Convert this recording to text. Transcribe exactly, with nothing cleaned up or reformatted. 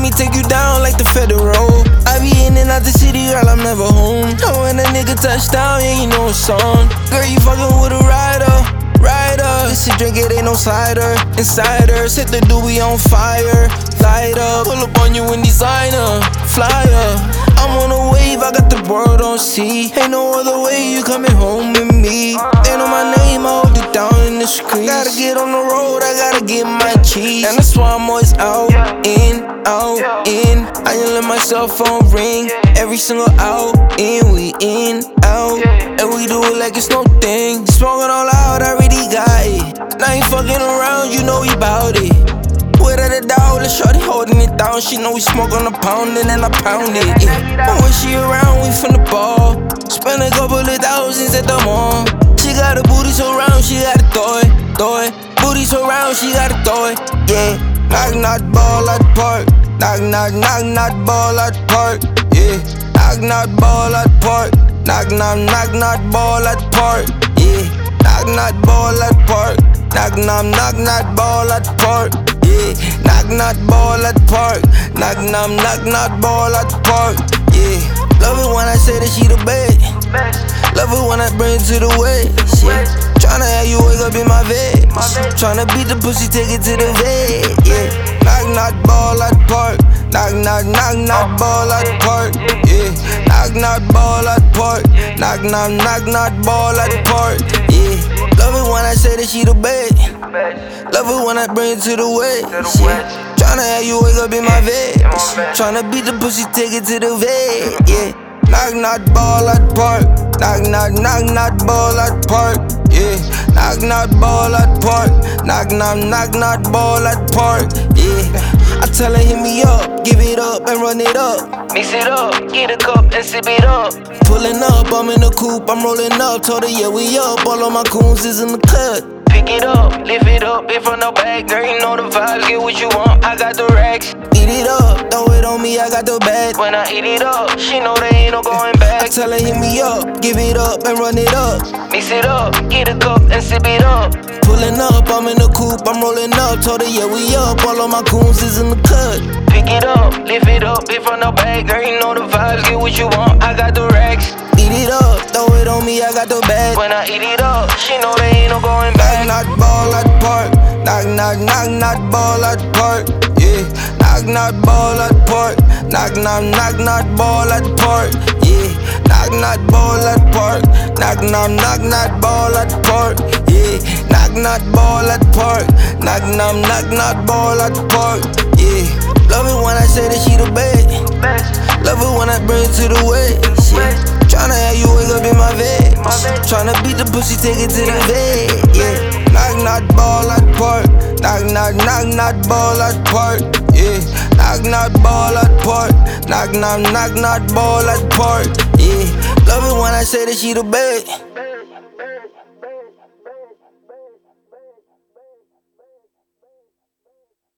let me take you down like the federal. I be in and out the city, girl, I'm never home. Know when a nigga touch down, yeah, you know it's on. Girl, you fucking with a rider, rider. This shit drink, it ain't no cider. Insider, set the doobie on fire. Light up, pull up on you in designer. Flyer, I'm on a wave, I got the world on sea. Ain't no other way, you coming home with me. They know my name, I hold it down in the streets. I gotta get on the road, I gotta get my cheese. And that's why I'm always out, in, out, in. I just let my cell phone ring. Every single out, in, we in, out. And we do it like it's no thing. Smoking all out, I already got it. Now ain't fucking around, you know we bout it. Without a doubt, let's shorty holding it down. She know we smoke on the pound and then I pound it, yeah. But when she around, we finna ball. Spend a couple of thousands at the mall. She got a booty so round, she gotta throw it, throw it. Booty so round, she gotta throw it, yeah. Knock, knock, ball at park. Knock, knock, knock, knock, ball at park, yeah. Knock, knock, ball at park. Knock, knock, knock, knock, ball at park, yeah. Knock, knock, ball at park. Knock, knock, knock, knock, ball at park, yeah. Knock, knock, ball at park. Knock, knock, knock, knock, ball at park, yeah. Love it when I say that she the best. Love it when I bring it to the waist, yeah. Tryna have you wake up in my bed. Tryna beat the pussy, take it to the bed, yeah. Knock, knock, ball at park. Knock, knock, knock, knock, ball at park, yeah. Knock, knock, ball at park. Knock, knock, knock, knock, ball at park, yeah. Love it when I say that she the best. Love it when I bring it to the waist, yeah. Tryna have you wake up in my bed. Tryna beat the pussy, take it to the bed, yeah. Knock, knock, ball at park. Knock, knock, knock, knock, ball at park, yeah. Knock, knock, ball at park. Knock, knock, knock, knock, ball at park, yeah. I tell her hit me up, give it up and run it up. Mix it up, get a cup and sip it up. Pulling up, I'm in the coupe, I'm rolling up. Told her yeah we up, all of my goons is in the cut. Pick it up, lift it up, in front of back. Girl, you know the vibes, get what you want, I got the racks. Eat it up, throw it on me, I got the bag. When I eat it up, she know there ain't no going back. I tell her hit me up, give it up and run it up. Mix it up, get a cup and sip it up. Pulling up, I'm in the coupe, I'm rolling up. Told her yeah we up, all of my goons is in the cut. Pick it up, lift it up, in front of back. Girl, you know the vibes, get what you want, I got the racks. Eat it up, throw it on me, I got the bag. When I eat it up, she know there ain't no going back. Knock, knock, ball at park. Knock, knock, knock, knock, ball at park, yeah. Knock, knock, ball at park. Knock, knock, knock, knock, ball at park, yeah. Knock, knock, ball at park. Knock, knock, knock, knock, ball at park, yeah. Knock, knock, ball at park. Knock, knock, knock, knock, ball at park, yeah. Love it when I say that she the best. Love it when I bring it to the waist, yeah. Tryna have you wake up in my bed. Tryna beat the pussy, take it to the bed, yeah. Knock, knock, ball at park. Knock, knock, knock, knock, ball at park, yeah. Knock, knock, ball at park. Knock, knock, knock, knock, ball at park, yeah. Love it when I say that she the best.